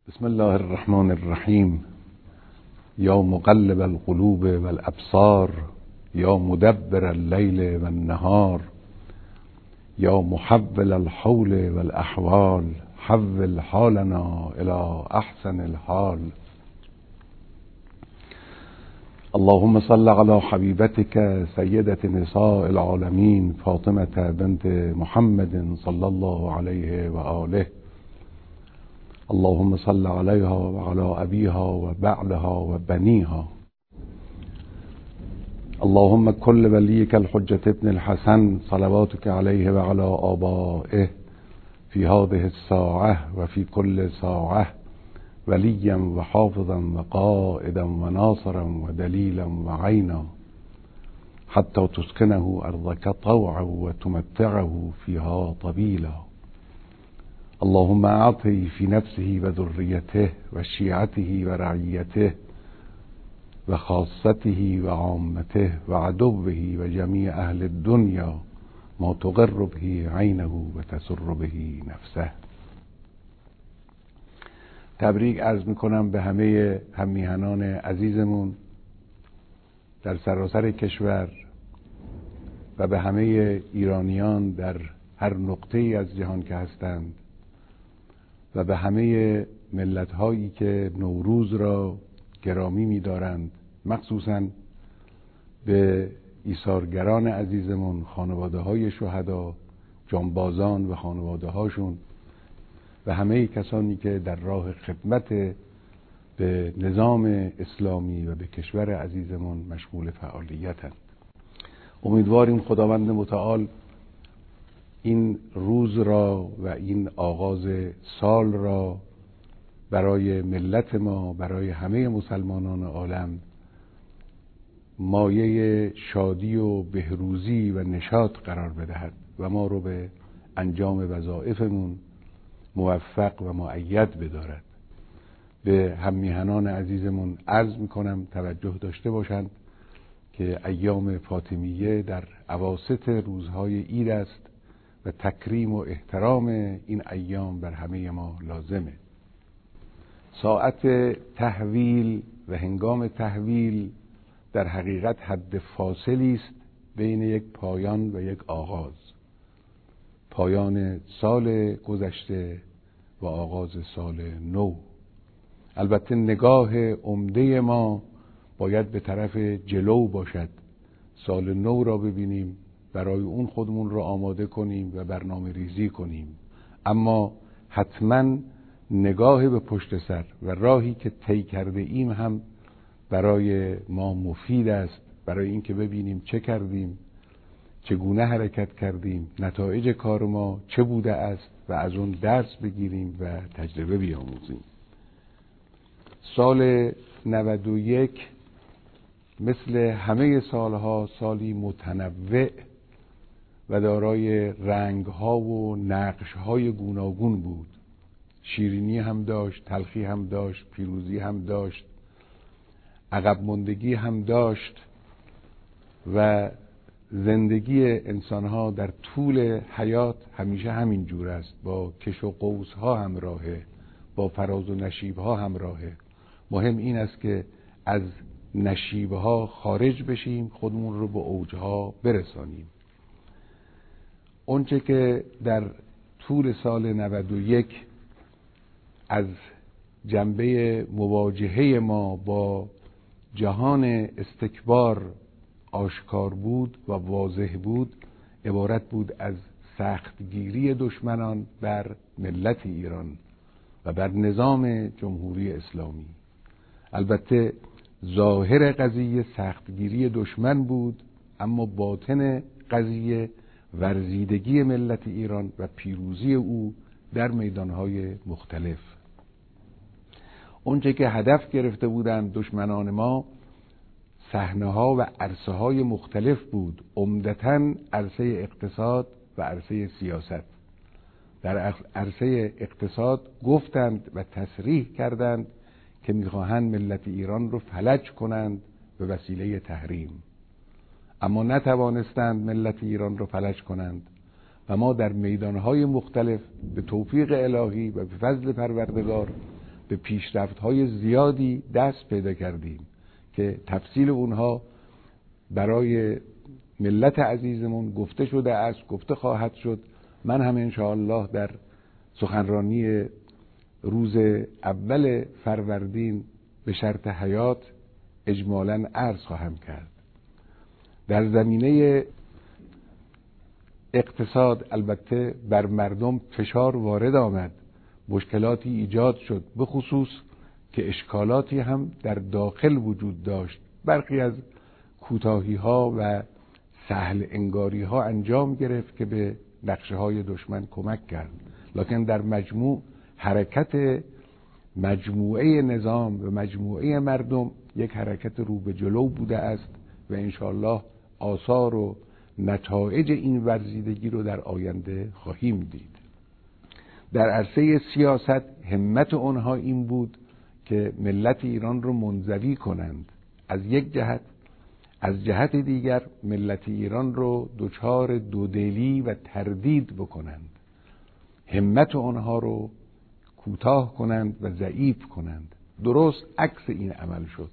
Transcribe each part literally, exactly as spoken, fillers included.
بسم الله الرحمن الرحیم. یا مقلب القلوب والابصار، یا مدبر اللیل والنهار، یا محول الحول والاحوال، حول حالنا الى احسن الحال. اللهم صل على حبیبتك سیدة نساء العالمین فاطمة بنت محمد صلی الله علیه و آله. اللهم صل علیها و علی ابیها و بعلها و بنیها. اللهم كل ولیک الحجة ابن الحسن صلواتك علیه و علی آبائه فی هذه الساعة و فی كل ساعة ولیا و حافظا و قائدا و ناصرا و دلیلا و عینا حتی تسکنه ارضك طوعا و تمتعه فیها طویلا. اللهم اعطه في نفسه و ذریته و شیعته و رعیته و خاصته و عامته و عدوه و جمیع اهل الدنیا ما تقر به عینه و تسر به نفسه. تبریک عرض میکنم به همه هممیهنان عزیزمون در سراسر کشور و به همه ایرانیان در هر نقطه‌ای از جهان که هستند و به همه ملت‌هایی که نوروز را گرامی می‌دارند، مخصوصاً به ایثارگران عزیزمون، خانواده‌های شهدا، جانبازان و خانواده‌هاشون و همه کسانی که در راه خدمت به نظام اسلامی و به کشور عزیزمون مشغول فعالیتند. امیدواریم خداوند متعال این روز را و این آغاز سال را برای ملت ما، برای همه مسلمانان عالم مایه شادی و بهروزی و نشاط قرار بدهد و ما رو به انجام وظایفمون موفق و مؤید بدارد. به هممیهنان عزیزمون عرض میکنم توجه داشته باشند که ایام فاطمیه در اواسط روزهای عید است و تکریم و احترام این ایام بر همه ما لازمه. ساعت تحویل و هنگام تحویل در حقیقت حد فاصلی است بین یک پایان و یک آغاز، پایان سال گذشته و آغاز سال نو. البته نگاه عمده ما باید به طرف جلو باشد، سال نو را ببینیم، برای اون خودمون رو آماده کنیم و برنامه ریزی کنیم، اما حتما نگاه به پشت سر و راهی که طی کرده ایم هم برای ما مفید است، برای اینکه ببینیم چه کردیم، چگونه حرکت کردیم، نتایج کار ما چه بوده است و از اون درس بگیریم و تجربه بیاموزیم. سال نود و یک مثل همه سالها سالی متنوع و دارای رنگ‌ها و نقش‌های گوناگون بود. شیرینی هم داشت، تلخی هم داشت، پیروزی هم داشت، عقب ماندگی هم داشت و زندگی انسان‌ها در طول حیات همیشه همین جور است، با کش و قوس‌ها همراهه، با فراز و نشیب‌ها همراهه. مهم این است که از نشیب‌ها خارج بشیم، خودمون رو به اوج‌ها برسانیم. اونچه که در طول سال نود و یک از جنبه مواجهه ما با جهان استکبار آشکار بود و واضح بود، عبارت بود از سختگیری دشمنان بر ملت ایران و بر نظام جمهوری اسلامی. البته ظاهر قضیه سختگیری دشمن بود، اما باطن قضیه ورزیدگی ملت ایران و پیروزی او در میدانهای مختلف. اونچه که هدف گرفته بودند دشمنان ما صحنه‌ها و عرصه‌های مختلف بود، عمدتاً عرصه اقتصاد و عرصه سیاست. در عرصه اقتصاد گفتند و تصریح کردند که می‌خواهند ملت ایران رو فلج کنند به وسیله تحریم، اما نتوانستند ملت ایران رو فلج کنند و ما در میدانهای مختلف به توفیق الهی و به فضل پروردگار به پیشرفت‌های زیادی دست پیدا کردیم که تفصیل اونها برای ملت عزیزمون گفته شده است، گفته خواهد شد. من هم انشاءالله در سخنرانی روز اول فروردین به شرط حیات اجمالاً عرض خواهم کرد. در زمینه اقتصاد البته بر مردم فشار وارد آمد، مشکلاتی ایجاد شد، به خصوص که اشکالاتی هم در داخل وجود داشت. برخی از کوتاهی ها و سهل انگاری ها انجام گرفت که به نقشه های دشمن کمک کرد، لکن در مجموع حرکت مجموعه نظام و مجموعه مردم یک حرکت رو به جلو بوده است و انشاءالله آثار و نتایج این ورزیدگی رو در آینده خواهیم دید. در عرصه سیاست همت اونها این بود که ملت ایران رو منزوی کنند از یک جهت، از جهت دیگر ملت ایران رو دچار دودلی و تردید بکنند، همت اونها رو کوتاه کنند و ضعیف کنند. درست عکس این عمل شد،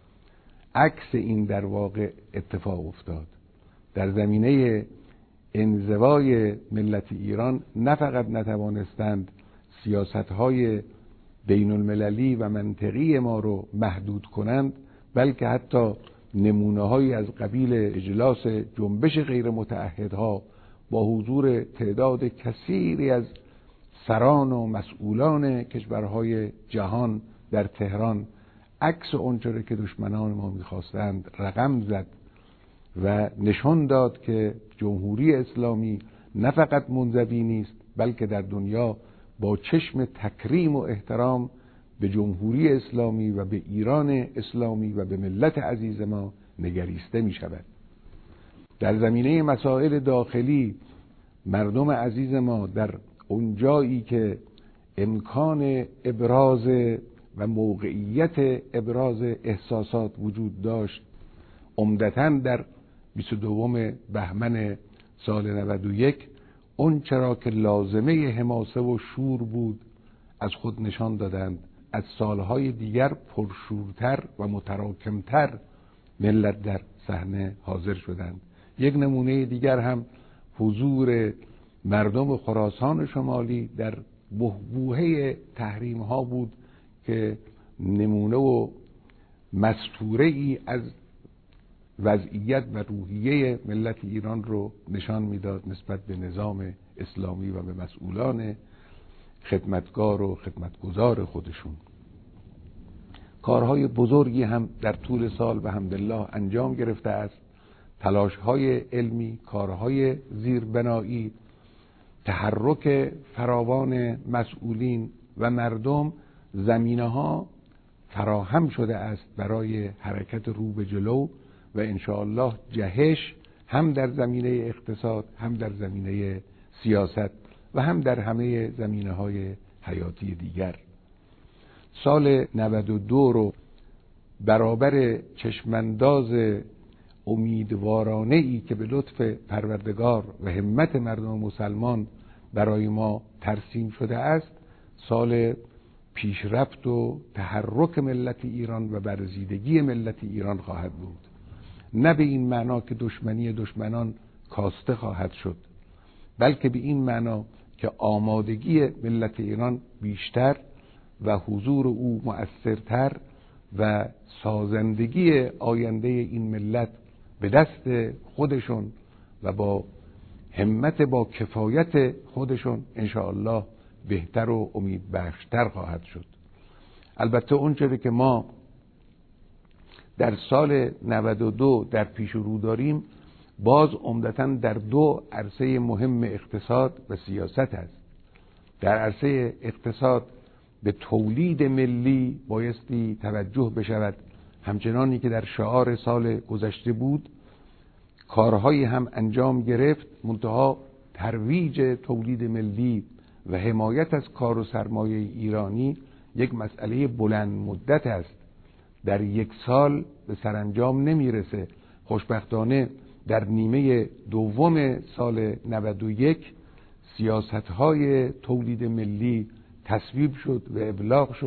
عکس این در واقع اتفاق افتاد. در زمینه انزوای ملت ایران نه فقط نتوانستند سیاست‌های بین المللی و منطقی ما رو محدود کنند، بلکه حتی نمونه‌هایی از قبیل اجلاس جنبش غیر متعهدها با حضور تعداد کثیری از سران و مسئولان کشورهای جهان در تهران عکس آنچه که دشمنان ما می‌خواستند رقم زد و نشان داد که جمهوری اسلامی نه فقط منزوی نیست، بلکه در دنیا با چشم تکریم و احترام به جمهوری اسلامی و به ایران اسلامی و به ملت عزیز ما نگریسته می شود. در زمینه مسائل داخلی مردم عزیز ما در اونجایی که امکان ابراز و موقعیت ابراز احساسات وجود داشت، عمدتاً در بیست و دوم بهمن سال نود و یک اون چرا که لازمه حماسه و شور بود از خود نشان دادند. از سالهای دیگر پرشورتر و متراکمتر ملت در صحنه حاضر شدند. یک نمونه دیگر هم حضور مردم خراسان شمالی در بحبوحه تحریم ها بود که نمونه و مستوره ای از وضعیت و روحیه ملت ایران رو نشان میداد نسبت به نظام اسلامی و به مسئولان خدمتگار و خدمتگزار خودشون. کارهای بزرگی هم در طول سال به حمدالله انجام گرفته است. تلاش‌های علمی، کارهای زیربنایی، تحرک فراوان مسئولین و مردم، زمینه‌ها فراهم شده است برای حرکت رو به جلو و انشاءالله جهش هم در زمینه اقتصاد، هم در زمینه سیاست و هم در همه زمینه‌های حیاتی دیگر. سال نود و دو رو برابر چشمانداز امیدوارانه ای که به لطف پروردگار و همت مردم مسلمان برای ما ترسیم شده است، سال پیشرفت و تحرک ملت ایران و برزیدگی ملت ایران خواهد بود. نه به این معنا که دشمنی دشمنان کاسته خواهد شد، بلکه به این معنا که آمادگی ملت ایران بیشتر و حضور او مؤثرتر و سازندگی آینده این ملت به دست خودشون و با همت با کفایت خودشون انشاءالله بهتر و امیدبخشتر خواهد شد. البته اونچه که ما در سال نود و دو در پیش رو داریم باز عمدتاً در دو عرصه مهم اقتصاد و سیاست است. در عرصه اقتصاد به تولید ملی بایستی توجه بشود، همچنانی که در شعار سال گذشته بود. کارهایی هم انجام گرفت، منتها ترویج تولید ملی و حمایت از کار و سرمایه ایرانی یک مسئله بلند مدت است، در یک سال به سرانجام نمیرسه. خوشبختانه در نیمه دوم سال نود و یک سیاست‌های تولید ملی تصویب شد و ابلاغ شد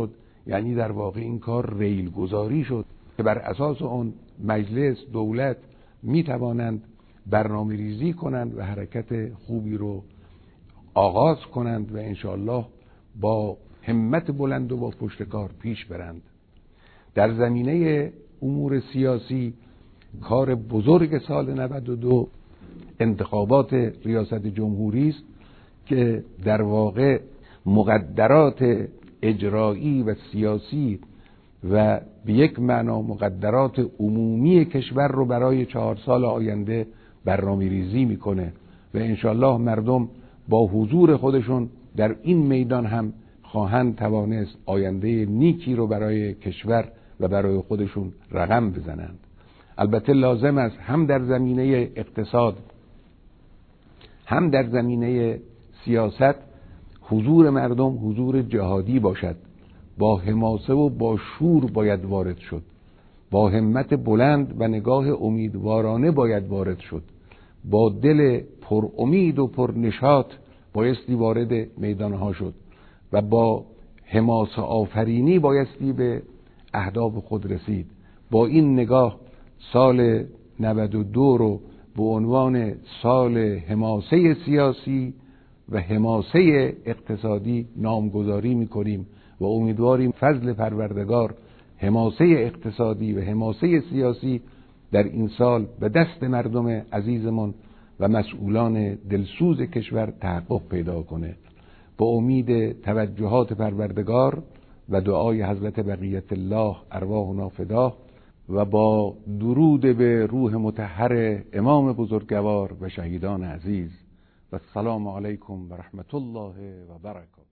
یعنی در واقع این کار ریل گذاری شد که بر اساس اون مجلس، دولت می توانند برنامه ریزی کنند و حرکت خوبی رو آغاز کنند و انشاءالله با همت بلند و با پشتکار پیش برند. در زمینه امور سیاسی کار بزرگ سال نود و دو انتخابات ریاست جمهوری است که در واقع مقدرات اجرایی و سیاسی و به یک معنا مقدرات عمومی کشور رو برای چهار سال آینده برنامه ریزی میکنه و انشالله مردم با حضور خودشون در این میدان هم خواهند توانست آینده نیکی رو برای کشور و برای خودشون رقم بزنند. البته لازم است هم در زمینه اقتصاد هم در زمینه سیاست حضور مردم حضور جهادی باشد، با حماسه و با شور باید وارد شد، با همت بلند و نگاه امیدوارانه باید وارد شد، با دل پر امید و پر نشاط بایستی وارد میدانها شد و با حماسه آفرینی بایستی به اهداف خود رسید. با این نگاه سال نود و دو رو به عنوان سال حماسه سیاسی و حماسه اقتصادی نامگذاری می‌کنیم و امیدواریم فضل پروردگار حماسه اقتصادی و حماسه سیاسی در این سال به دست مردم عزیزمان و مسئولان دلسوز کشور تحقق پیدا کنه. با امید توجهات پروردگار و دعای حضرت بقیت الله ارواحنا فداه و با درود به روح مطهر امام بزرگوار و شهیدان عزیز و السلام علیکم و رحمت الله و برکاته.